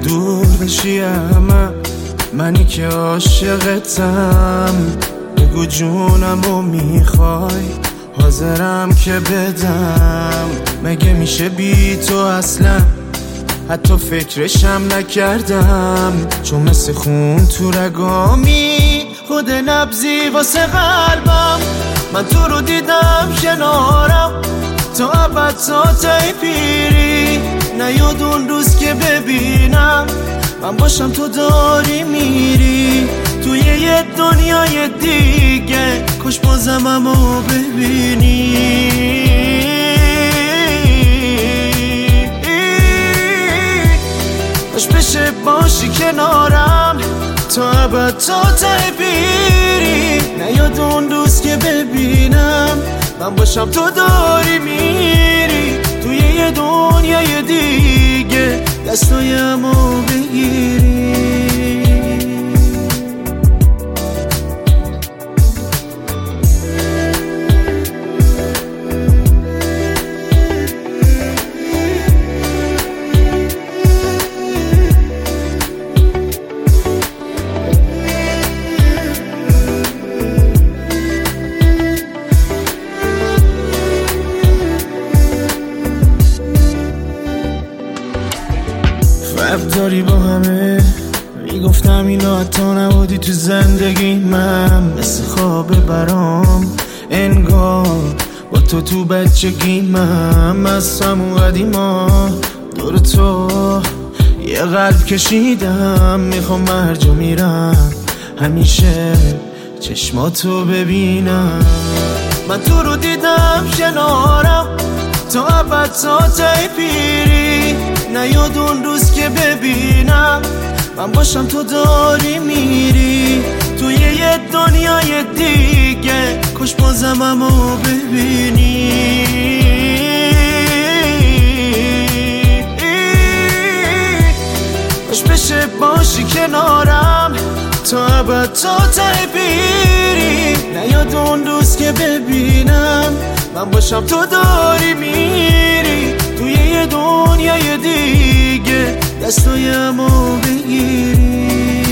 دور بشی همه منی که عاشقتم بگو جونمو میخوای حاضرم که بدم مگه میشه بی تو اصلا حتی فکرشم نکردم چون مثل خون تو رگامی خود نبضی واسه قلبم من تو رو دیدم کنارم تا ابد تا ته پیری نیاد اون روز که ببینم من باشم تو داری میری توی یه دنیای دیگه کاش بازم همو ببینی کاش بشه باشی کنارم تا ابد تا ته پیری نیاد اون روز که ببینم من باشم تو داری میری توی یه دنیای دیگه دستایمو بگیری فرق داری با همه میگفتم اینا حتی نبودی تو زندگی من مثل خواب برام انگار با تو بچگی من از همون قدیما دور تو یه قلب کشیدم میخوام هر جا میرم همیشه چشماتو ببینم من تو رو دیدم کنارم تا ابد تا ته پیری نیاد اون روز که ببینم من باشم تو داری میری توی یه دنیای دیگه کاش بازم همو ببینی کاش بشه باشی کنارم تا ابد تا ته پیری نیاد اون روز که ببینم من باشم تو داری میری توی یه دنیای دیگه دستایمو بگیری